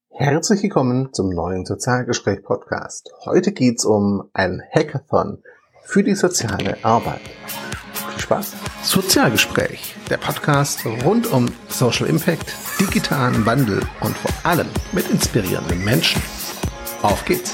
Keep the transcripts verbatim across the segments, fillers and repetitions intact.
Herzlich willkommen zum neuen Sozialgespräch-Podcast. Heute geht's um ein Hackathon für die soziale Arbeit. Viel Spaß! Sozialgespräch, der Podcast rund um Social Impact, digitalen Wandel und vor allem mit inspirierenden Menschen. Auf geht's!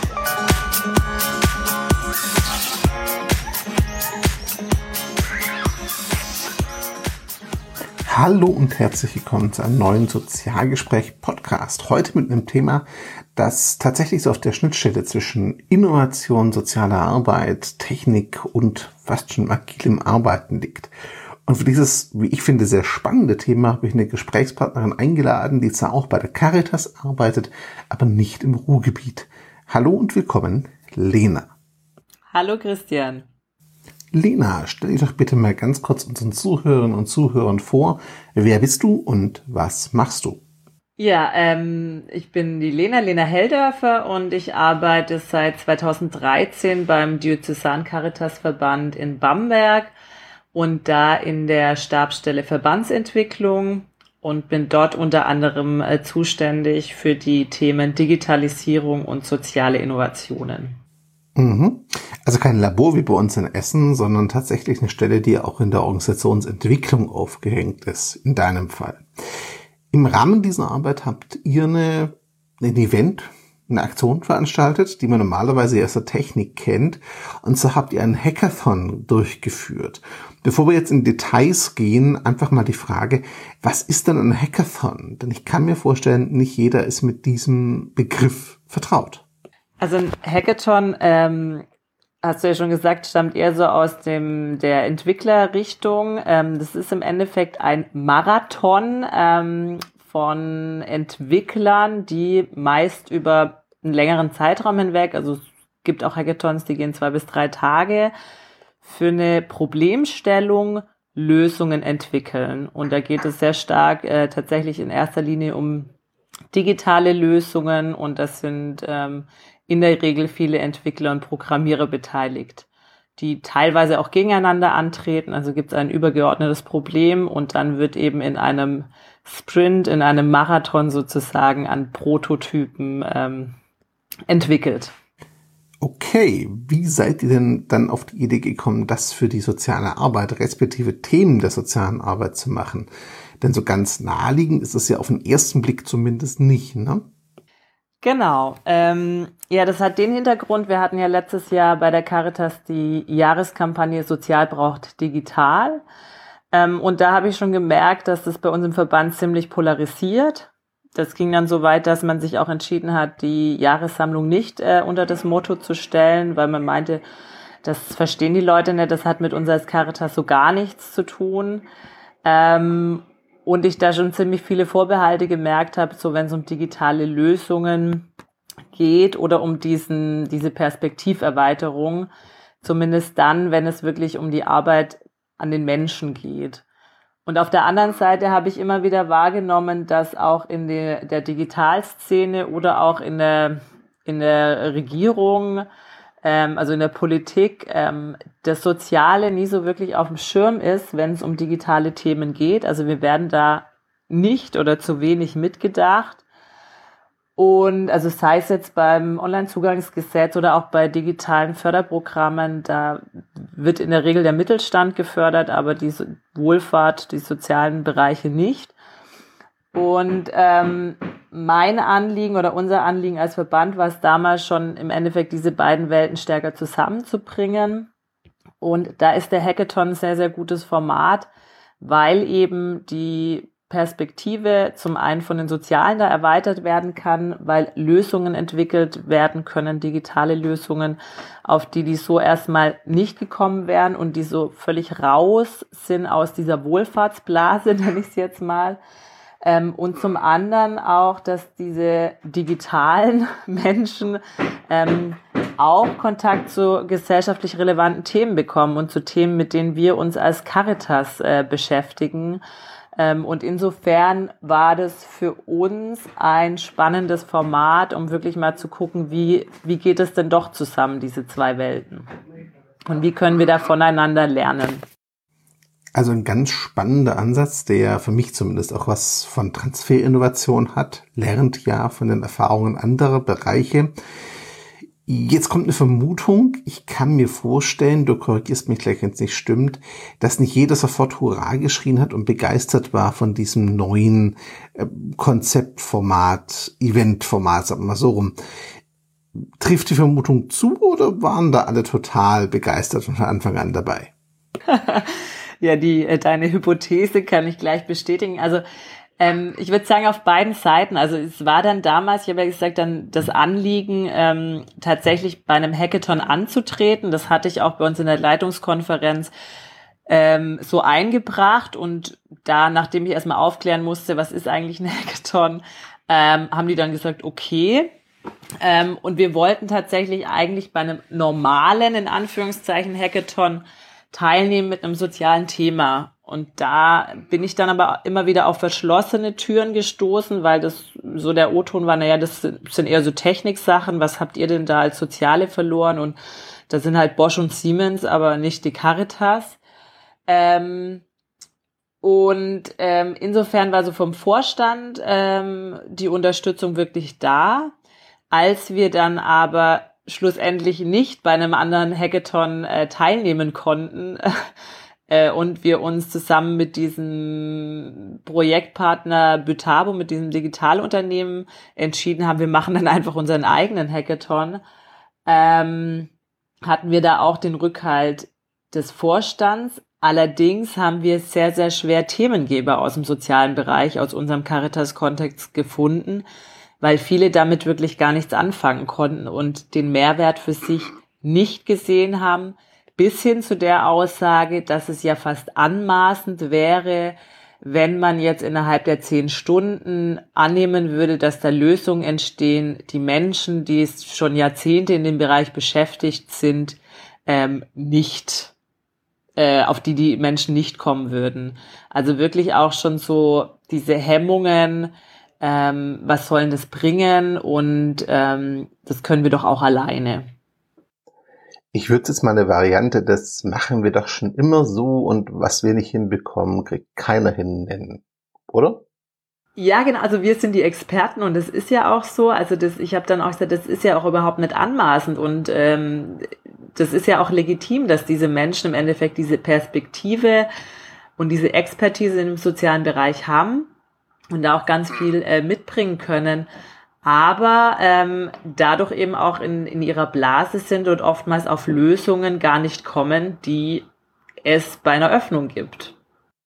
Hallo und herzlich willkommen zu einem neuen Sozialgespräch-Podcast. Heute mit einem Thema, das tatsächlich so auf der Schnittstelle zwischen Innovation, sozialer Arbeit, Technik und fast schon agilem Arbeiten liegt. Und für dieses, wie ich finde, sehr spannende Thema habe ich eine Gesprächspartnerin eingeladen, die zwar auch bei der Caritas arbeitet, aber nicht im Ruhrgebiet. Hallo und willkommen, Lena. Hallo Christian. Lena, stell dich doch bitte mal ganz kurz unseren Zuhörerinnen und Zuhörern vor. Wer bist du und was machst du? Ja, ähm, ich bin die Lena, Lena Helldörfer und ich arbeite seit zweitausenddreizehn beim Diözesan-Caritas-Verband in Bamberg und da in der Stabsstelle Verbandsentwicklung und bin dort unter anderem äh, zuständig für die Themen Digitalisierung und soziale Innovationen. Also kein Labor wie bei uns in Essen, sondern tatsächlich eine Stelle, die auch in der Organisationsentwicklung aufgehängt ist, in deinem Fall. Im Rahmen dieser Arbeit habt ihr eine, ein Event, eine Aktion veranstaltet, die man normalerweise aus der Technik kennt. Und so habt ihr einen Hackathon durchgeführt. Bevor wir jetzt in Details gehen, einfach mal die Frage, was ist denn ein Hackathon? Denn ich kann mir vorstellen, nicht jeder ist mit diesem Begriff vertraut. Also ein Hackathon, ähm, hast du ja schon gesagt, stammt eher so aus dem der Entwicklerrichtung. Ähm, das ist im Endeffekt ein Marathon ähm, von Entwicklern, die meist über einen längeren Zeitraum hinweg, also es gibt auch Hackathons, die gehen zwei bis drei Tage, für eine Problemstellung Lösungen entwickeln. Und da geht es sehr stark äh, tatsächlich in erster Linie um digitale Lösungen und das sind ähm, in der Regel viele Entwickler und Programmierer beteiligt, die teilweise auch gegeneinander antreten. Also gibt es ein übergeordnetes Problem und dann wird eben in einem Sprint, in einem Marathon sozusagen an Prototypen ähm, entwickelt. Okay, wie seid ihr denn dann auf die Idee gekommen, das für die soziale Arbeit, respektive Themen der sozialen Arbeit zu machen? Denn so ganz naheliegend ist es ja auf den ersten Blick zumindest nicht, ne? Genau. Ähm, ja, das hat den Hintergrund, wir hatten ja letztes Jahr bei der Caritas die Jahreskampagne Sozial braucht digital. Ähm, und da habe ich schon gemerkt, dass das bei uns im Verband ziemlich polarisiert. Das ging dann so weit, dass man sich auch entschieden hat, die Jahressammlung nicht äh, unter das Motto zu stellen, weil man meinte, das verstehen die Leute nicht, das hat mit uns als Caritas so gar nichts zu tun. Ähm, Und ich da schon ziemlich viele Vorbehalte gemerkt habe, so wenn es um digitale Lösungen geht oder um diesen diese Perspektiverweiterung, zumindest dann, wenn es wirklich um die Arbeit an den Menschen geht. Und auf der anderen Seite habe ich immer wieder wahrgenommen, dass auch in der, der Digitalszene oder auch in der, in der Regierung, also in der Politik, ähm, das Soziale nie so wirklich auf dem Schirm ist, wenn es um digitale Themen geht. Also wir werden da nicht oder zu wenig mitgedacht. Und also sei es jetzt beim Onlinezugangsgesetz oder auch bei digitalen Förderprogrammen, da wird in der Regel der Mittelstand gefördert, aber die Wohlfahrt, die sozialen Bereiche nicht. Und ähm, mein Anliegen oder unser Anliegen als Verband war es damals schon im Endeffekt, diese beiden Welten stärker zusammenzubringen. Und da ist der Hackathon ein sehr, sehr gutes Format, weil eben die Perspektive zum einen von den Sozialen da erweitert werden kann, weil Lösungen entwickelt werden können, digitale Lösungen, auf die die so erstmal nicht gekommen wären und die so völlig raus sind aus dieser Wohlfahrtsblase, nenne ich es jetzt mal. Ähm, und zum anderen auch, dass diese digitalen Menschen ähm, auch Kontakt zu gesellschaftlich relevanten Themen bekommen und zu Themen, mit denen wir uns als Caritas äh, beschäftigen. Ähm, und insofern war das für uns ein spannendes Format, um wirklich mal zu gucken, wie, wie geht es denn doch zusammen, diese zwei Welten? Und wie können wir da voneinander lernen? Also ein ganz spannender Ansatz, der für mich zumindest auch was von Transferinnovation hat, lernt ja von den Erfahrungen anderer Bereiche. Jetzt kommt eine Vermutung. Ich kann mir vorstellen, du korrigierst mich gleich, wenn es nicht stimmt, dass nicht jeder sofort Hurra geschrien hat und begeistert war von diesem neuen äh, Konzeptformat, Eventformat, sagen wir mal so rum. Trifft die Vermutung zu oder waren da alle total begeistert von Anfang an dabei? Ja, die äh, deine Hypothese kann ich gleich bestätigen. Also Ähm, ich würde sagen, auf beiden Seiten. Also es war dann damals, ich habe ja gesagt, dann das Anliegen, ähm, tatsächlich bei einem Hackathon anzutreten. Das hatte ich auch bei uns in der Leitungskonferenz ähm, so eingebracht. Und da, nachdem ich erstmal aufklären musste, was ist eigentlich ein Hackathon, ähm, haben die dann gesagt, okay. Ähm, und wir wollten tatsächlich eigentlich bei einem normalen, in Anführungszeichen, Hackathon teilnehmen mit einem sozialen Thema. Und da bin ich dann aber immer wieder auf verschlossene Türen gestoßen, weil das so der O-Ton war, naja, das sind eher so Techniksachen, was habt ihr denn da als Soziale verloren? Und da sind halt Bosch und Siemens, aber nicht die Caritas. Ähm, und ähm, insofern war so vom Vorstand ähm, die Unterstützung wirklich da. Als wir dann aber schlussendlich nicht bei einem anderen Hackathon äh, teilnehmen konnten, Äh, und wir uns zusammen mit diesem Projektpartner Bütabo, mit diesem Digitalunternehmen entschieden haben, wir machen dann einfach unseren eigenen Hackathon, ähm, hatten wir da auch den Rückhalt des Vorstands. Allerdings haben wir sehr, sehr schwer Themengeber aus dem sozialen Bereich, aus unserem Caritas-Kontext gefunden, weil viele damit wirklich gar nichts anfangen konnten und den Mehrwert für sich nicht gesehen haben, bis hin zu der Aussage, dass es ja fast anmaßend wäre, wenn man jetzt innerhalb der zehn Stunden annehmen würde, dass da Lösungen entstehen, die Menschen, die es schon Jahrzehnte in dem Bereich beschäftigt sind, ähm, nicht, äh, auf die die Menschen nicht kommen würden. Also wirklich auch schon so diese Hemmungen, ähm, was sollen das bringen und ähm, das können wir doch auch alleine. Ich würde jetzt mal eine Variante, das machen wir doch schon immer so und was wir nicht hinbekommen, kriegt keiner hin nennen, oder? Ja, genau, also wir sind die Experten und das ist ja auch so, also das, ich habe dann auch gesagt, das ist ja auch überhaupt nicht anmaßend und ähm, das ist ja auch legitim, dass diese Menschen im Endeffekt diese Perspektive und diese Expertise im sozialen Bereich haben und da auch ganz viel äh, mitbringen können, aber ähm, dadurch eben auch in, in ihrer Blase sind und oftmals auf Lösungen gar nicht kommen, die es bei einer Öffnung gibt.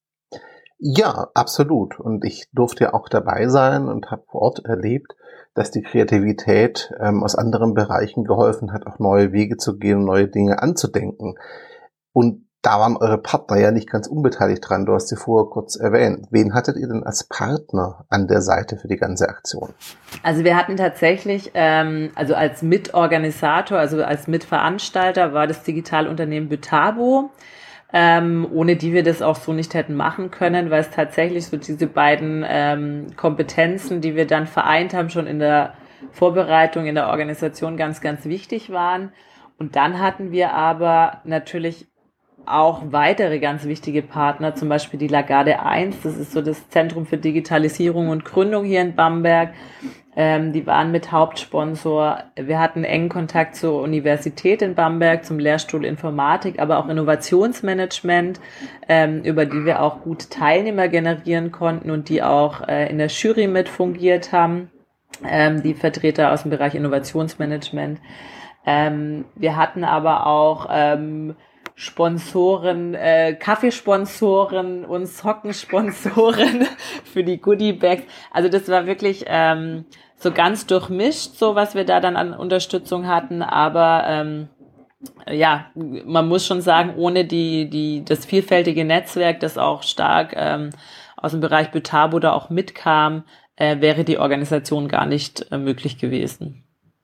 Ja, absolut. Und ich durfte ja auch dabei sein und habe vor Ort erlebt, dass die Kreativität ähm, aus anderen Bereichen geholfen hat, auch neue Wege zu gehen und neue Dinge anzudenken. Und da waren eure Partner ja nicht ganz unbeteiligt dran. Du hast sie vorher kurz erwähnt. Wen hattet ihr denn als Partner an der Seite für die ganze Aktion? Also wir hatten tatsächlich, ähm, also als Mitorganisator, also als Mitveranstalter war das Digitalunternehmen Bütabo, ähm, ohne die wir das auch so nicht hätten machen können, weil es tatsächlich so diese beiden ähm, Kompetenzen, die wir dann vereint haben, schon in der Vorbereitung, in der Organisation ganz, ganz wichtig waren. Und dann hatten wir aber natürlich auch weitere ganz wichtige Partner, zum Beispiel die Lagarde eins, das ist so das Zentrum für Digitalisierung und Gründung hier in Bamberg. Ähm, die waren mit Hauptsponsor. Wir hatten engen Kontakt zur Universität in Bamberg, zum Lehrstuhl Informatik, aber auch Innovationsmanagement, ähm, über die wir auch gut Teilnehmer generieren konnten und die auch äh, in der Jury mit fungiert haben, ähm, die Vertreter aus dem Bereich Innovationsmanagement. Ähm, wir hatten aber auch ähm, Sponsoren, äh, Kaffeesponsoren und Sockensponsoren für die Goodie-Bags. Also das war wirklich ähm, so ganz durchmischt, so was wir da dann an Unterstützung hatten. Aber ähm, ja, man muss schon sagen, ohne die die das vielfältige Netzwerk, das auch stark ähm, aus dem Bereich Bütabo da auch mitkam, äh, wäre die Organisation gar nicht äh, möglich gewesen.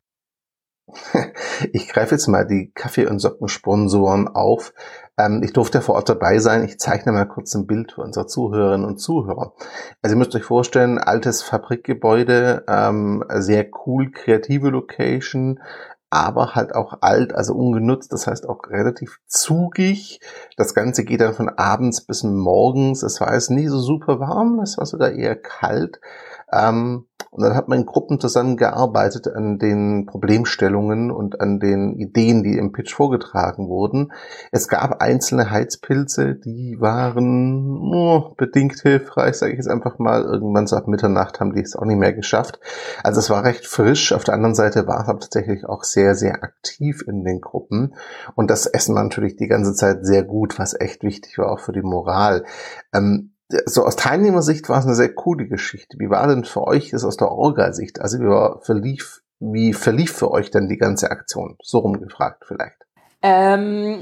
Ich greife jetzt mal die Kaffee- und Sockensponsoren auf. Ähm, ich durfte ja vor Ort dabei sein. Ich zeichne mal kurz ein Bild für unsere Zuhörerinnen und Zuhörer. Also ihr müsst euch vorstellen, altes Fabrikgebäude, ähm, sehr cool, kreative Location, aber halt auch alt, also ungenutzt, das heißt auch relativ zugig. Das Ganze geht dann von abends bis morgens. Es war jetzt nie so super warm, es war sogar eher kalt. Ähm, und dann hat man in Gruppen zusammengearbeitet an den Problemstellungen und an den Ideen, die im Pitch vorgetragen wurden. Es gab einzelne Heizpilze, die waren oh, bedingt hilfreich, sage ich jetzt einfach mal. Irgendwann so ab Mitternacht haben die es auch nicht mehr geschafft. Also es war recht frisch. Auf der anderen Seite war es aber tatsächlich auch sehr, sehr aktiv in den Gruppen. Und das Essen war natürlich die ganze Zeit sehr gut, was echt wichtig war, auch für die Moral. Ähm, So aus Teilnehmersicht war es eine sehr coole Geschichte. Wie war denn für euch das aus der Orga-Sicht? Also wie war, verlief, wie verlief für euch denn die ganze Aktion? So rumgefragt vielleicht. Ähm,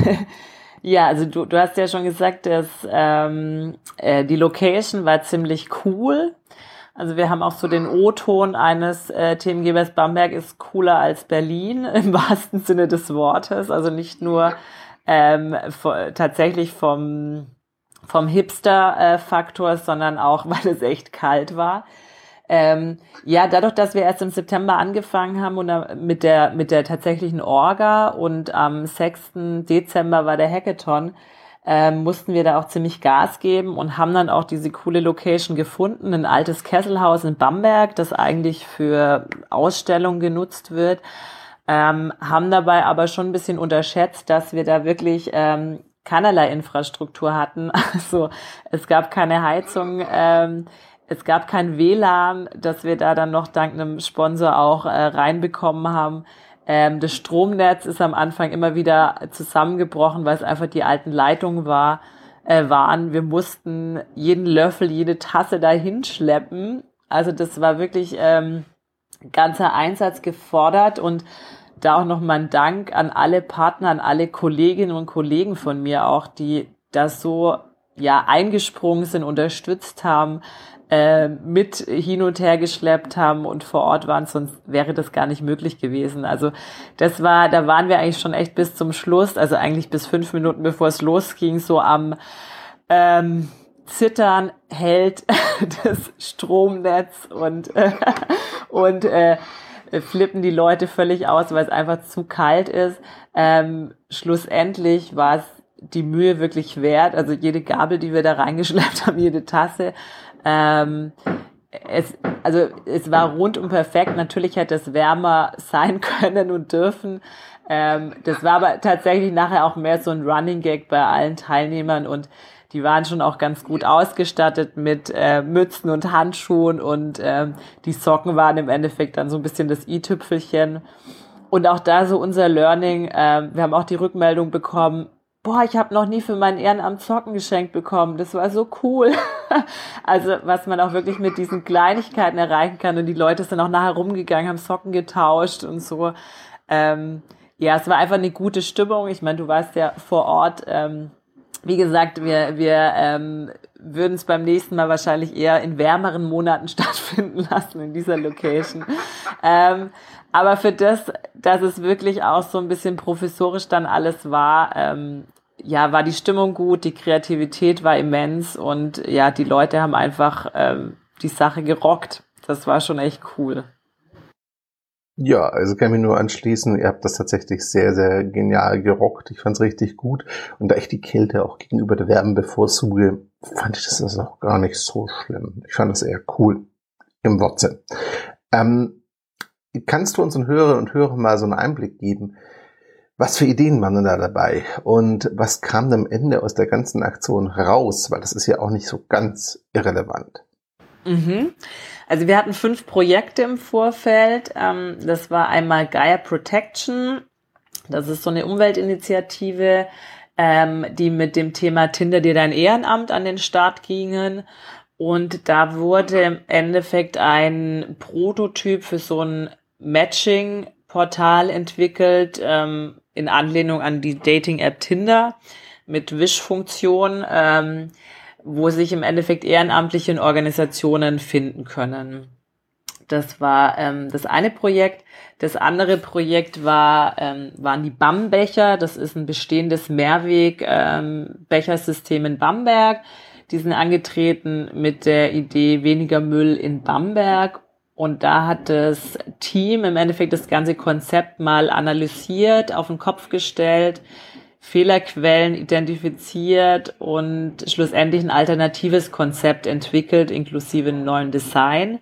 ja, also du, du hast ja schon gesagt, dass ähm, äh, die Location war ziemlich cool. Also wir haben auch so den O-Ton eines äh, Themengebers, Bamberg ist cooler als Berlin, im wahrsten Sinne des Wortes. Also nicht nur ähm, v- tatsächlich vom vom Hipster-Faktor, sondern auch, weil es echt kalt war. Ähm, ja, dadurch, dass wir erst im September angefangen haben und da mit der mit der tatsächlichen Orga und am sechsten Dezember war der Hackathon, ähm, mussten wir da auch ziemlich Gas geben und haben dann auch diese coole Location gefunden, ein altes Kesselhaus in Bamberg, das eigentlich für Ausstellungen genutzt wird, ähm, haben dabei aber schon ein bisschen unterschätzt, dass wir da wirklich ähm, keinerlei Infrastruktur hatten. Also es gab keine Heizung, ähm, es gab kein W L A N, das wir da dann noch dank einem Sponsor auch äh, reinbekommen haben. Ähm, das Stromnetz ist am Anfang immer wieder zusammengebrochen, weil es einfach die alten Leitungen war, äh, waren. Wir mussten jeden Löffel, jede Tasse dahin schleppen. Also das war wirklich ähm, ganzer Einsatz gefordert und da auch nochmal ein Dank an alle Partner, an alle Kolleginnen und Kollegen von mir auch, die das so ja eingesprungen sind, unterstützt haben, äh, mit hin und her geschleppt haben und vor Ort waren, sonst wäre das gar nicht möglich gewesen. Also das war, da waren wir eigentlich schon echt bis zum Schluss, also eigentlich bis fünf Minuten bevor es losging, so am ähm, Zittern hält das Stromnetz und äh, und äh, flippen die Leute völlig aus, weil es einfach zu kalt ist. Ähm, schlussendlich war es die Mühe wirklich wert. Also jede Gabel, die wir da reingeschleppt haben, jede Tasse. Ähm, es, also es war rundum perfekt. Natürlich hätte es wärmer sein können und dürfen. Ähm, das war aber tatsächlich nachher auch mehr so ein Running Gag bei allen Teilnehmern und die waren schon auch ganz gut ausgestattet mit äh, Mützen und Handschuhen und ähm, die Socken waren im Endeffekt dann so ein bisschen das i-Tüpfelchen. Und auch da so unser Learning, äh, wir haben auch die Rückmeldung bekommen, boah, ich habe noch nie für mein Ehrenamt Socken geschenkt bekommen, das war so cool. Also was man auch wirklich mit diesen Kleinigkeiten erreichen kann und die Leute sind auch nachher rumgegangen, haben Socken getauscht und so. Ähm, ja, es war einfach eine gute Stimmung. Ich meine, du warst ja vor Ort. Ähm, wie gesagt, wir, wir ähm, würden es beim nächsten Mal wahrscheinlich eher in wärmeren Monaten stattfinden lassen in dieser Location. Ähm, aber für das, dass es wirklich auch so ein bisschen professorisch dann alles war, ähm, ja, war die Stimmung gut, die Kreativität war immens und ja, die Leute haben einfach ähm, die Sache gerockt. Das war schon echt cool. Ja, also kann ich mich nur anschließen. Ihr habt das tatsächlich sehr, sehr genial gerockt. Ich fand's richtig gut. Und da ich die Kälte auch gegenüber der Wärme bevorzuge, fand ich das auch gar nicht so schlimm. Ich fand das eher cool im Wortsinn. Ähm, kannst du unseren Hörerinnen und Hörern mal so einen Einblick geben, was für Ideen waren denn da dabei? Und was kam am Ende aus der ganzen Aktion raus? Weil das ist ja auch nicht so ganz irrelevant. Mhm. Also wir hatten fünf Projekte im Vorfeld. Das war einmal Gaia Protection. Das ist so eine Umweltinitiative, die mit dem Thema Tinder dir dein Ehrenamt an den Start gingen. Und da wurde im Endeffekt ein Prototyp für so ein Matching-Portal entwickelt, in Anlehnung an die Dating-App Tinder mit Wish-Funktion, wo sich im Endeffekt Ehrenamtliche in Organisationen finden können. Das war ähm, das eine Projekt. Das andere Projekt war ähm, waren die BAM-Becher. Das ist ein bestehendes Mehrweg-Bechersystem ähm, in Bamberg. Die sind angetreten mit der Idee weniger Müll in Bamberg. Und da hat das Team im Endeffekt das ganze Konzept mal analysiert, auf den Kopf gestellt, Fehlerquellen identifiziert und schlussendlich ein alternatives Konzept entwickelt, inklusive einem neuen Design.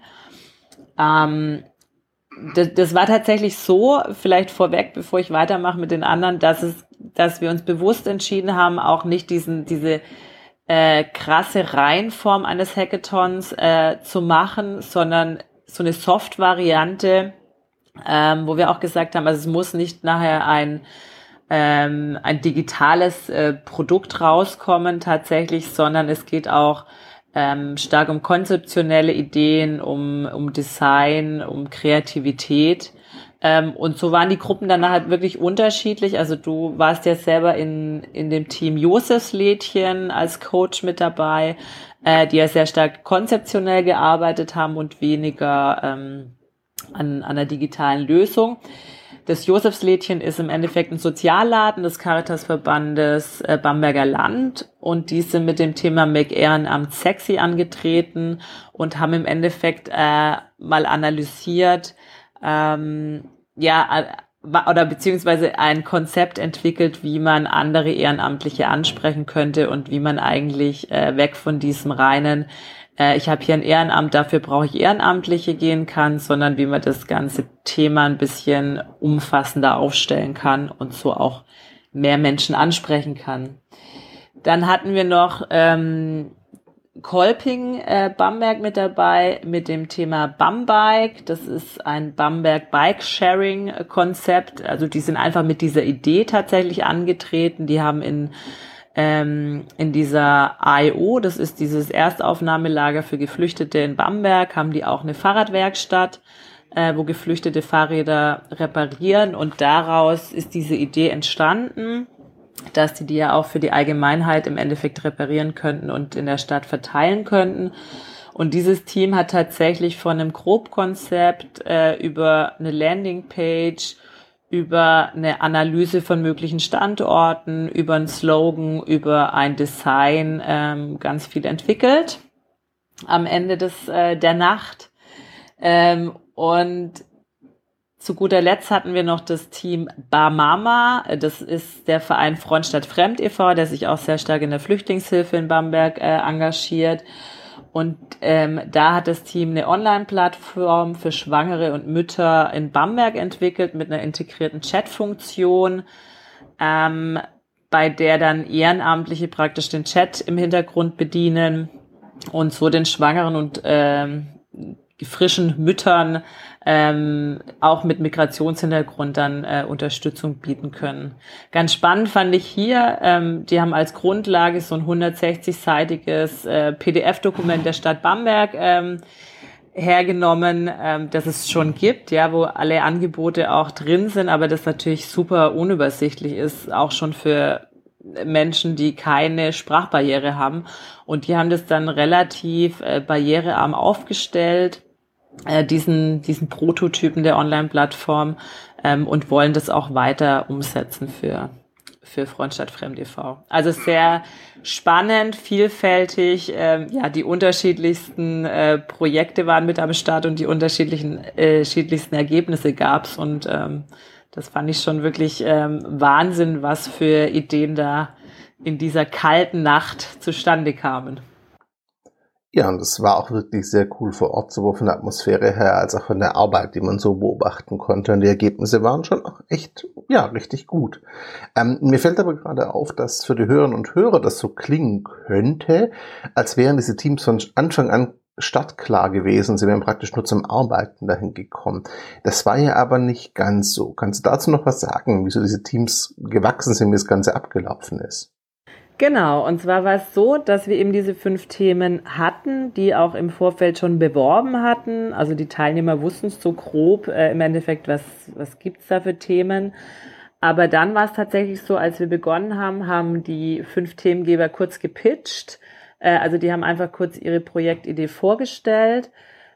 Ähm, das, das war tatsächlich so, vielleicht vorweg, bevor ich weitermache mit den anderen, dass es, dass wir uns bewusst entschieden haben, auch nicht diesen, diese äh, krasse Reihenform eines Hackathons äh, zu machen, sondern so eine Soft-Variante, ähm, wo wir auch gesagt haben, also es muss nicht nachher ein ähm, ein digitales äh, Produkt rauskommen tatsächlich, sondern es geht auch ähm, stark um konzeptionelle Ideen, um um Design, um Kreativität. Ähm, und so waren die Gruppen dann halt wirklich unterschiedlich. Also du warst ja selber in in dem Team Josefslädchen als Coach mit dabei, äh, die ja sehr stark konzeptionell gearbeitet haben und weniger ähm, an, an einer digitalen Lösung. Das Josefslädchen ist im Endeffekt ein Sozialladen des Caritasverbandes äh, Bamberger Land und die sind mit dem Thema Make Ehrenamt sexy angetreten und haben im Endeffekt äh, mal analysiert, ähm, ja, oder beziehungsweise ein Konzept entwickelt, wie man andere Ehrenamtliche ansprechen könnte und wie man eigentlich äh, weg von diesem reinen äh, ich habe hier ein Ehrenamt, dafür brauche ich Ehrenamtliche gehen kann, sondern wie man das ganze Thema ein bisschen umfassender aufstellen kann und so auch mehr Menschen ansprechen kann. Dann hatten wir noch ähm, Kolping äh, Bamberg mit dabei mit dem Thema Bambike. Das ist ein Bamberg Bike Sharing Konzept. Also die sind einfach mit dieser Idee tatsächlich angetreten. Die haben in ähm, in dieser A I O, das ist dieses Erstaufnahmelager für Geflüchtete in Bamberg, haben die auch eine Fahrradwerkstatt, äh, wo geflüchtete Fahrräder reparieren. Und daraus ist diese Idee entstanden, dass die die ja auch für die Allgemeinheit im Endeffekt reparieren könnten und in der Stadt verteilen könnten. Und dieses Team hat tatsächlich von einem Grobkonzept äh, über eine Landingpage, über eine Analyse von möglichen Standorten, über einen Slogan, über ein Design ähm, ganz viel entwickelt am Ende des äh, der Nacht. Ähm, und zu guter Letzt hatten wir noch das Team Barmama. Das ist der Verein Front statt Fremd e V, der sich auch sehr stark in der Flüchtlingshilfe in Bamberg äh, engagiert. Und ähm, da hat das Team eine Online-Plattform für Schwangere und Mütter in Bamberg entwickelt mit einer integrierten Chat-Funktion, ähm, bei der dann Ehrenamtliche praktisch den Chat im Hintergrund bedienen und so den Schwangeren und ähm, frischen Müttern ähm, auch mit Migrationshintergrund dann äh, Unterstützung bieten können. Ganz spannend fand ich hier, ähm, die haben als Grundlage so ein hundertsechzig-seitiges äh, P D F-Dokument der Stadt Bamberg ähm, hergenommen, ähm, das es schon gibt, ja, wo alle Angebote auch drin sind, aber das natürlich super unübersichtlich ist, auch schon für Menschen, die keine Sprachbarriere haben. Und die haben das dann relativ äh, barrierearm aufgestellt, äh, diesen diesen Prototypen der Online-Plattform, ähm, und wollen das auch weiter umsetzen für für Front statt Fremd e V. Also sehr spannend, vielfältig, ähm, ja, die unterschiedlichsten äh, Projekte waren mit am Start und die unterschiedlichen äh, unterschiedlichsten Ergebnisse gab's und ähm, das fand ich schon wirklich ähm, Wahnsinn, was für Ideen da in dieser kalten Nacht zustande kamen. Ja, und das war auch wirklich sehr cool vor Ort, sowohl von der Atmosphäre her als auch von der Arbeit, die man so beobachten konnte. Und die Ergebnisse waren schon auch echt, ja, richtig gut. Ähm, mir fällt aber gerade auf, dass für die Hörerinnen und Hörer das so klingen könnte, als wären diese Teams von Anfang an startklar gewesen. Sie wären praktisch nur zum Arbeiten dahin gekommen. Das war ja aber nicht ganz so. Kannst du dazu noch was sagen, wieso diese Teams gewachsen sind, wie das Ganze abgelaufen ist? Genau, und zwar war es so, dass wir eben diese fünf Themen hatten, die auch im Vorfeld schon beworben hatten. Also die Teilnehmer wussten es so grob äh, im Endeffekt, was, was gibt's da für Themen. Aber dann war es tatsächlich so, als wir begonnen haben, haben die fünf Themengeber kurz gepitcht. Äh, also die haben einfach kurz ihre Projektidee vorgestellt.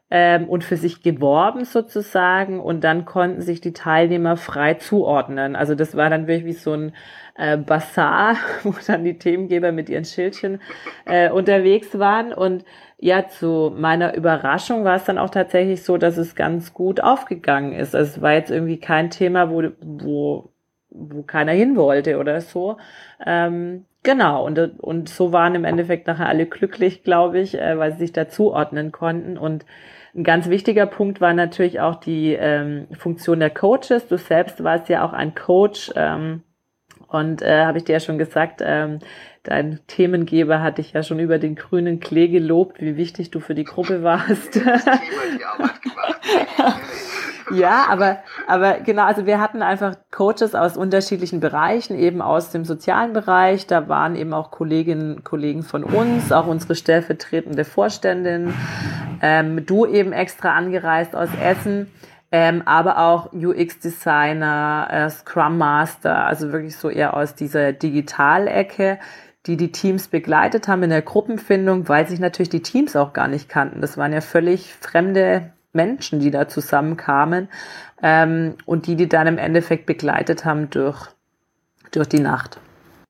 ähm, und für sich geworben sozusagen und dann konnten sich die Teilnehmer frei zuordnen. Also das war dann wirklich wie so ein äh, Bazar, wo dann die Themengeber mit ihren Schildchen äh, unterwegs waren und ja, zu meiner Überraschung war es dann auch tatsächlich so, dass es ganz gut aufgegangen ist. Also es war jetzt irgendwie kein Thema, wo, wo, wo keiner hin wollte oder so. Ähm, genau, und, und so waren im Endeffekt nachher alle glücklich, glaube ich, äh, weil sie sich da zuordnen konnten. Und ein ganz wichtiger Punkt war natürlich auch die ähm, Funktion der Coaches. Du selbst warst ja auch ein Coach, ähm, und äh, habe ich dir ja schon gesagt, ähm, dein Themengeber hat dich ja schon über den grünen Klee gelobt, wie wichtig du für die Gruppe warst. Das Thema, die Arbeit gemacht. Ja, aber, aber genau, also wir hatten einfach Coaches aus unterschiedlichen Bereichen, eben aus dem sozialen Bereich. Da waren eben auch Kolleginnen, Kollegen von uns, auch unsere stellvertretende Vorständin, ähm, du eben extra angereist aus Essen. Ähm, aber auch U X-Designer, äh, Scrum Master, also wirklich so eher aus dieser Digitalecke, die die Teams begleitet haben in der Gruppenfindung, weil sich natürlich die Teams auch gar nicht kannten. Das waren ja völlig fremde Menschen, die da zusammenkamen ähm, und die, die dann im Endeffekt begleitet haben durch, durch die Nacht.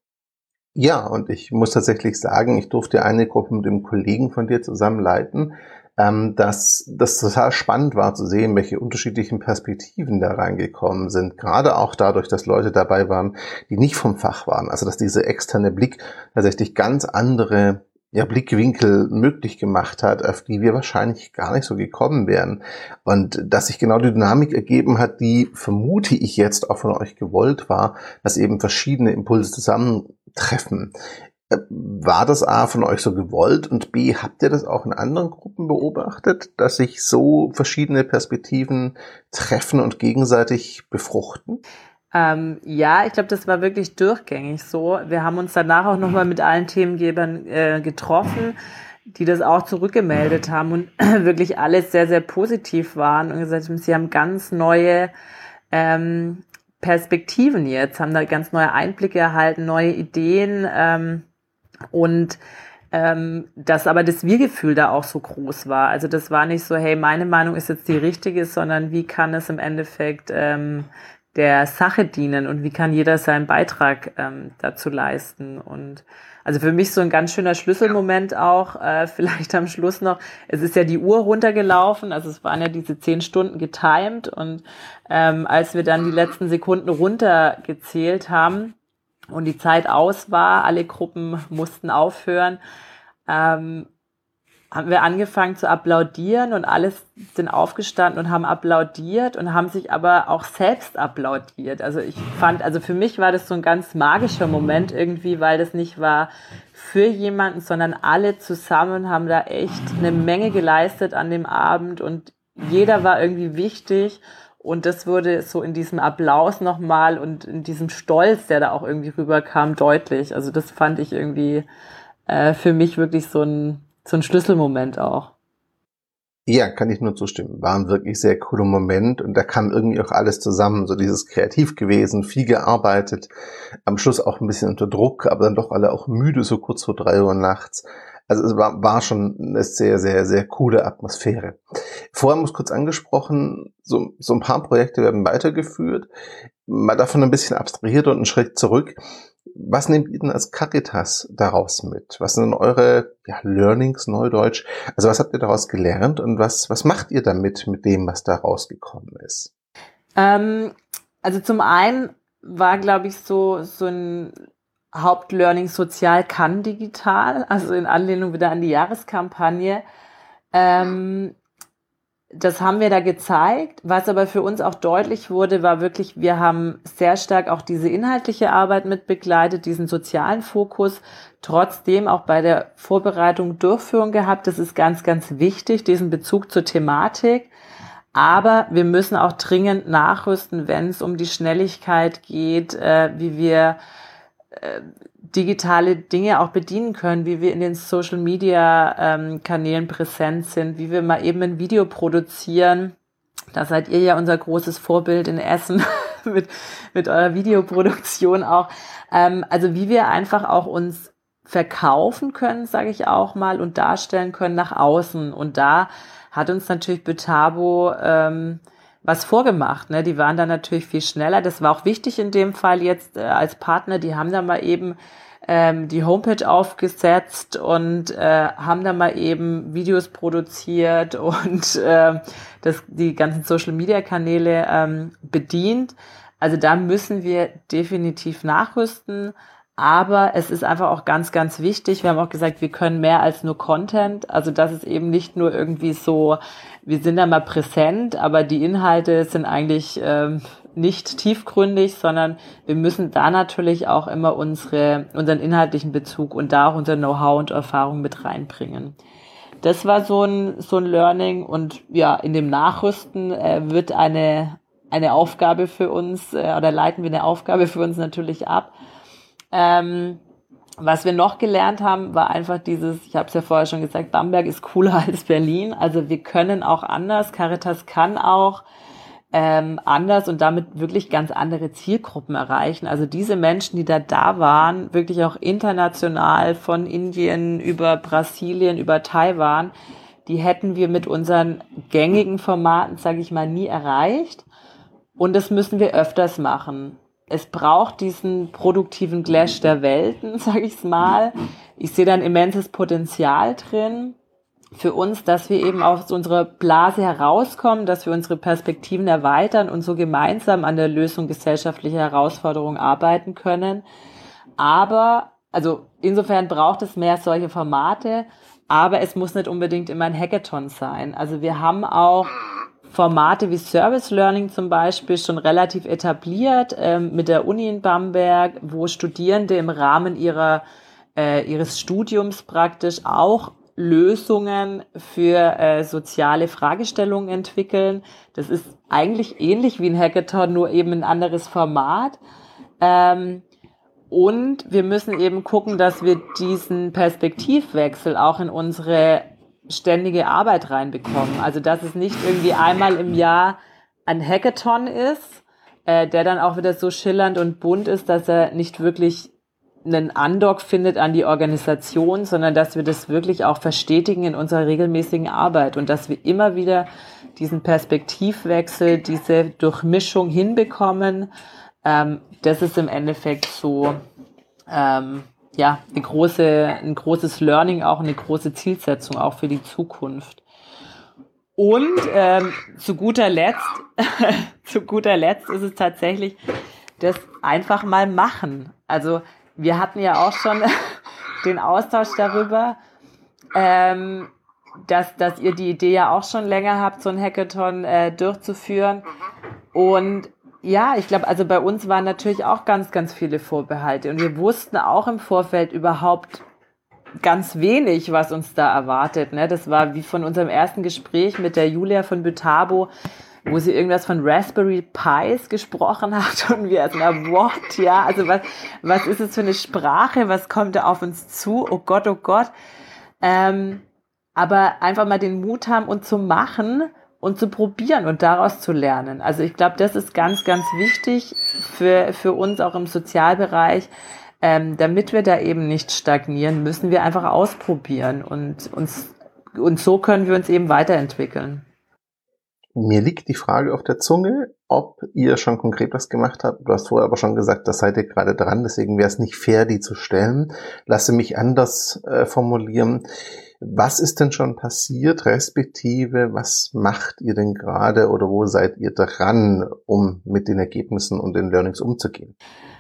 Ja, und ich muss tatsächlich sagen, ich durfte eine Gruppe mit einem Kollegen von dir zusammen leiten, ähm, dass das total spannend war zu sehen, welche unterschiedlichen Perspektiven da reingekommen sind. Gerade auch dadurch, dass Leute dabei waren, die nicht vom Fach waren. Also dass dieser externe Blick tatsächlich ganz andere ja, Blickwinkel möglich gemacht hat, auf die wir wahrscheinlich gar nicht so gekommen wären. Und dass sich genau die Dynamik ergeben hat, die, vermute ich jetzt, auch von euch gewollt war, dass eben verschiedene Impulse zusammentreffen. War das A von euch so gewollt und B, habt ihr das auch in anderen Gruppen beobachtet, dass sich so verschiedene Perspektiven treffen und gegenseitig befruchten? Ähm, ja, ich glaube, das war wirklich durchgängig so. Wir haben uns danach auch nochmal mit allen Themengebern äh, getroffen, die das auch zurückgemeldet haben und wirklich alles sehr, sehr positiv waren und gesagt haben, sie haben ganz neue ähm, Perspektiven jetzt, haben da ganz neue Einblicke erhalten, neue Ideen, ähm, und ähm, dass aber das Wir-Gefühl da auch so groß war. Also das war nicht so, hey, meine Meinung ist jetzt die richtige, sondern wie kann es im Endeffekt ähm, der Sache dienen und wie kann jeder seinen Beitrag ähm, dazu leisten. Und also für mich so ein ganz schöner Schlüsselmoment auch, äh, vielleicht am Schluss noch, es ist ja die Uhr runtergelaufen, also es waren ja diese zehn Stunden getimed und ähm, als wir dann die letzten Sekunden runtergezählt haben, und die Zeit aus war, alle Gruppen mussten aufhören, ähm, haben wir angefangen zu applaudieren und alle sind aufgestanden und haben applaudiert und haben sich aber auch selbst applaudiert. Also ich fand, also für mich war das so ein ganz magischer Moment irgendwie, weil das nicht war für jemanden, sondern alle zusammen haben da echt eine Menge geleistet an dem Abend und jeder war irgendwie wichtig. Und das wurde so in diesem Applaus nochmal und in diesem Stolz, der da auch irgendwie rüberkam, deutlich. Also das fand ich irgendwie äh, für mich wirklich so ein, so ein Schlüsselmoment auch. Ja, kann ich nur zustimmen. War ein wirklich sehr cooler Moment und da kam irgendwie auch alles zusammen. So dieses kreativ gewesen, viel gearbeitet, am Schluss auch ein bisschen unter Druck, aber dann doch alle auch müde, so kurz vor drei Uhr nachts. Also es war, war schon eine sehr, sehr, sehr coole Atmosphäre. Vorher haben wir es kurz angesprochen, so, so ein paar Projekte werden weitergeführt. Mal davon ein bisschen abstrahiert und einen Schritt zurück. Was nehmt ihr denn als Caritas daraus mit? Was sind eure ja, Learnings, Neudeutsch? Also was habt ihr daraus gelernt und was, was macht ihr damit, mit dem, was da rausgekommen ist? Ähm, also zum einen war, glaube ich, so, so ein Hauptlearning sozial kann digital, also in Anlehnung wieder an die Jahreskampagne. Ähm, das haben wir da gezeigt. Was aber für uns auch deutlich wurde, war wirklich, wir haben sehr stark auch diese inhaltliche Arbeit mit begleitet, diesen sozialen Fokus, trotzdem auch bei der Vorbereitung, Durchführung gehabt. Das ist ganz, ganz wichtig, diesen Bezug zur Thematik. Aber wir müssen auch dringend nachrüsten, wenn es um die Schnelligkeit geht, äh, wie wir digitale Dinge auch bedienen können, wie wir in den Social-Media-Kanälen ähm, präsent sind, wie wir mal eben ein Video produzieren. Da seid ihr ja unser großes Vorbild in Essen mit, mit eurer Videoproduktion auch. Ähm, also wie wir einfach auch uns verkaufen können, sage ich auch mal, und darstellen können nach außen. Und da hat uns natürlich Betabo ähm, was vorgemacht. Ne? Die waren da natürlich viel schneller. Das war auch wichtig in dem Fall jetzt äh, als Partner. Die haben da mal eben ähm, die Homepage aufgesetzt und äh, haben da mal eben Videos produziert und äh, das, die ganzen Social-Media-Kanäle ähm, bedient. Also da müssen wir definitiv nachrüsten. Aber es ist einfach auch ganz, ganz wichtig. Wir haben auch gesagt, wir können mehr als nur Content. Also das ist eben nicht nur irgendwie so, wir sind da mal präsent, aber die Inhalte sind eigentlich ähm, nicht tiefgründig, sondern wir müssen da natürlich auch immer unsere, unseren inhaltlichen Bezug und da auch unser Know-how und Erfahrung mit reinbringen. Das war so ein, so ein Learning. Und ja, in dem Nachrüsten äh, wird eine, eine Aufgabe für uns, äh, oder leiten wir eine Aufgabe für uns natürlich ab. Ähm, was wir noch gelernt haben, war einfach dieses, ich habe es ja vorher schon gesagt, Bamberg ist cooler als Berlin. Also wir können auch anders, Caritas kann auch ähm, anders und damit wirklich ganz andere Zielgruppen erreichen. Also diese Menschen, die da da waren, wirklich auch international von Indien über Brasilien, über Taiwan, die hätten wir mit unseren gängigen Formaten, sage ich mal, nie erreicht. Und das müssen wir öfters machen. Es braucht diesen produktiven Clash der Welten, sage ich es mal. Ich sehe da ein immenses Potenzial drin für uns, dass wir eben aus unserer Blase herauskommen, dass wir unsere Perspektiven erweitern und so gemeinsam an der Lösung gesellschaftlicher Herausforderungen arbeiten können. Aber, also insofern braucht es mehr solche Formate, aber es muss nicht unbedingt immer ein Hackathon sein. Also wir haben auch Formate wie Service Learning zum Beispiel schon relativ etabliert ähm, mit der Uni in Bamberg, wo Studierende im Rahmen ihrer äh, ihres Studiums praktisch auch Lösungen für äh, soziale Fragestellungen entwickeln. Das ist eigentlich ähnlich wie ein Hackathon, nur eben ein anderes Format. Ähm, und wir müssen eben gucken, dass wir diesen Perspektivwechsel auch in unsere ständige Arbeit reinbekommen. Also dass es nicht irgendwie einmal im Jahr ein Hackathon ist, äh, der dann auch wieder so schillernd und bunt ist, dass er nicht wirklich einen Andock findet an die Organisation, sondern dass wir das wirklich auch verstetigen in unserer regelmäßigen Arbeit und dass wir immer wieder diesen Perspektivwechsel, diese Durchmischung hinbekommen. Ähm, das ist im Endeffekt so ähm, ja, eine große, ein großes Learning, auch eine große Zielsetzung, auch für die Zukunft. Und ähm, zu guter Letzt, zu guter Letzt ist es tatsächlich das einfach mal machen. Also wir hatten ja auch schon den Austausch darüber, ähm, dass, dass ihr die Idee ja auch schon länger habt, so ein Hackathon äh, durchzuführen. Und ja, ich glaube, also bei uns waren natürlich auch ganz, ganz viele Vorbehalte und wir wussten auch im Vorfeld überhaupt ganz wenig, was uns da erwartet. Ne? Das war wie von unserem ersten Gespräch mit der Julia von Betabo, wo sie irgendwas von Raspberry Pis gesprochen hat und wir erstmal, what, ja, also was, was ist es für eine Sprache, was kommt da auf uns zu, oh Gott, oh Gott. Ähm, aber einfach mal den Mut haben und zu machen und zu probieren und daraus zu lernen. Also ich glaube, das ist ganz, ganz wichtig für, für uns auch im Sozialbereich. Ähm, damit wir da eben nicht stagnieren, müssen wir einfach ausprobieren und uns, und so können wir uns eben weiterentwickeln. Mir liegt die Frage auf der Zunge, ob ihr schon konkret was gemacht habt. Du hast vorher aber schon gesagt, da seid ihr gerade dran, deswegen wäre es nicht fair, die zu stellen. Lasse mich anders äh, formulieren. Was ist denn schon passiert, respektive was macht ihr denn gerade oder wo seid ihr dran, um mit den Ergebnissen und den Learnings umzugehen?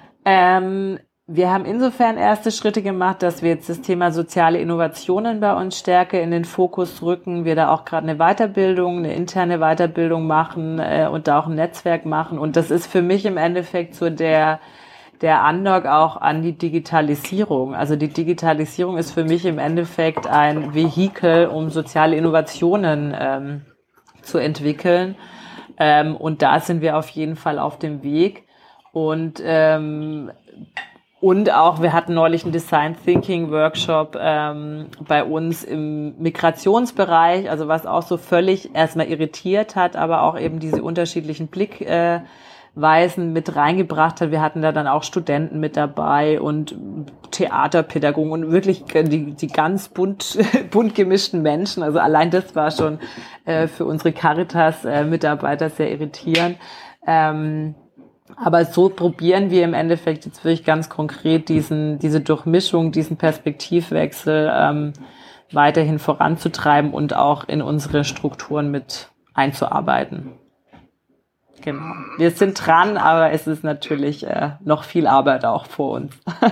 Ähm, wir haben insofern erste Schritte gemacht, dass wir jetzt das Thema soziale Innovationen bei uns stärker in den Fokus rücken. Wir da auch gerade eine Weiterbildung, eine interne Weiterbildung machen äh, und da auch ein Netzwerk machen. Und das ist für mich im Endeffekt so der der Andock auch an die Digitalisierung. Also die Digitalisierung ist für mich im Endeffekt ein Vehikel, um soziale Innovationen ähm, zu entwickeln. Ähm, und da sind wir auf jeden Fall auf dem Weg. Und ähm, und auch, wir hatten neulich einen Design Thinking Workshop ähm, bei uns im Migrationsbereich, also was auch so völlig erstmal irritiert hat, aber auch eben diese unterschiedlichen Blick äh, Weisen mit reingebracht hat. Wir hatten da dann auch Studenten mit dabei und Theaterpädagogen und wirklich die, die ganz bunt, bunt gemischten Menschen. Also allein das war schon äh, für unsere Caritas-Mitarbeiter sehr irritierend. Ähm, aber so probieren wir im Endeffekt jetzt wirklich ganz konkret diesen, diese Durchmischung, diesen Perspektivwechsel ähm, weiterhin voranzutreiben und auch in unsere Strukturen mit einzuarbeiten. Genau. Wir sind dran, aber es ist natürlich äh, noch viel Arbeit auch vor uns.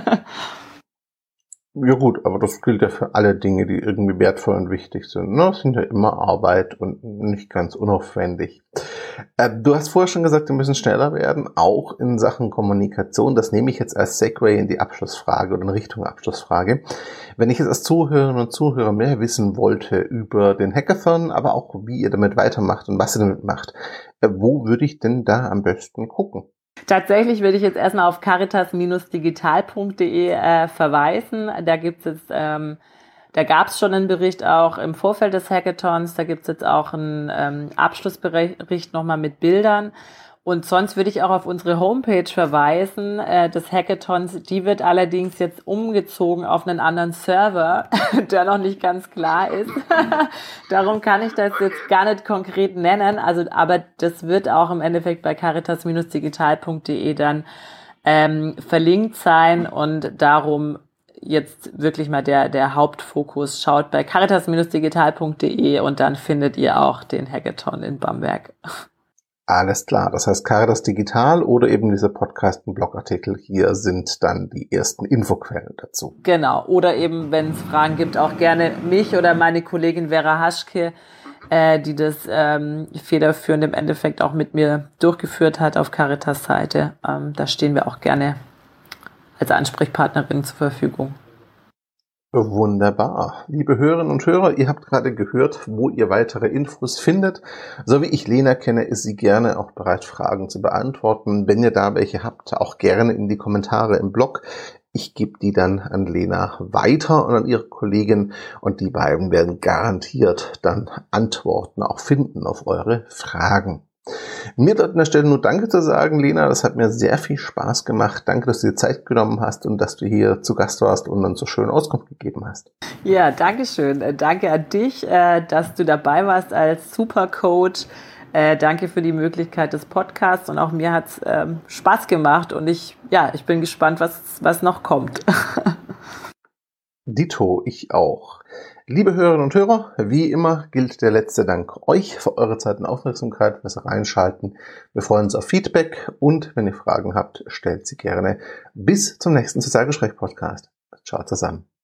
Ja gut, aber das gilt ja für alle Dinge, die irgendwie wertvoll und wichtig sind. Ne? Das sind ja immer Arbeit und nicht ganz unaufwendig. Äh, du hast vorher schon gesagt, wir müssen schneller werden, auch in Sachen Kommunikation. Das nehme ich jetzt als Segway in die Abschlussfrage oder in Richtung Abschlussfrage. Wenn ich jetzt als Zuhörerinnen und Zuhörer mehr wissen wollte über den Hackathon, aber auch wie ihr damit weitermacht und was ihr damit macht, äh, wo würde ich denn da am besten gucken? Tatsächlich würde ich jetzt erstmal auf caritas digital punkt de äh, verweisen. Da gibt's jetzt, ähm, da gab es schon einen Bericht auch im Vorfeld des Hackathons. Da gibt's jetzt auch einen ähm, Abschlussbericht nochmal mit Bildern. Und sonst würde ich auch auf unsere Homepage verweisen äh, des Hackathons. Die wird allerdings jetzt umgezogen auf einen anderen Server, der noch nicht ganz klar ist. Darum kann ich das jetzt gar nicht konkret nennen. Also, aber das wird auch im Endeffekt bei caritas digital punkt de dann ähm, verlinkt sein. Und darum jetzt wirklich mal der der Hauptfokus. Schaut bei caritas digital punkt de und dann findet ihr auch den Hackathon in Bamberg. Alles klar, das heißt Caritas Digital oder eben diese Podcast- und Blogartikel hier sind dann die ersten Infoquellen dazu. Genau, oder eben, wenn es Fragen gibt, auch gerne mich oder meine Kollegin Vera Haschke, äh, die das ähm, federführend im Endeffekt auch mit mir durchgeführt hat auf Caritas Seite. Ähm, da stehen wir auch gerne als Ansprechpartnerin zur Verfügung. Wunderbar. Liebe Hörerinnen und Hörer, ihr habt gerade gehört, wo ihr weitere Infos findet. So wie ich Lena kenne, ist sie gerne auch bereit, Fragen zu beantworten. Wenn ihr da welche habt, auch gerne in die Kommentare im Blog. Ich gebe die dann an Lena weiter und an ihre Kollegin und die beiden werden garantiert dann Antworten auch finden auf eure Fragen. Mir dort an der Stelle nur Danke zu sagen, Lena, das hat mir sehr viel Spaß gemacht. Danke, dass du dir Zeit genommen hast und dass du hier zu Gast warst und uns so schön Auskunft gegeben hast. Ja, danke schön. Danke an dich, dass du dabei warst als Supercoach. Danke für die Möglichkeit des Podcasts und auch mir hat es Spaß gemacht und ich, ja, ich bin gespannt, was, was noch kommt. Dito, ich auch. Liebe Hörerinnen und Hörer, wie immer gilt der letzte Dank euch für eure Zeit und Aufmerksamkeit, fürs Reinschalten. Wir freuen uns auf Feedback und wenn ihr Fragen habt, stellt sie gerne. Bis zum nächsten Sozialgespräch-Podcast. Ciao zusammen.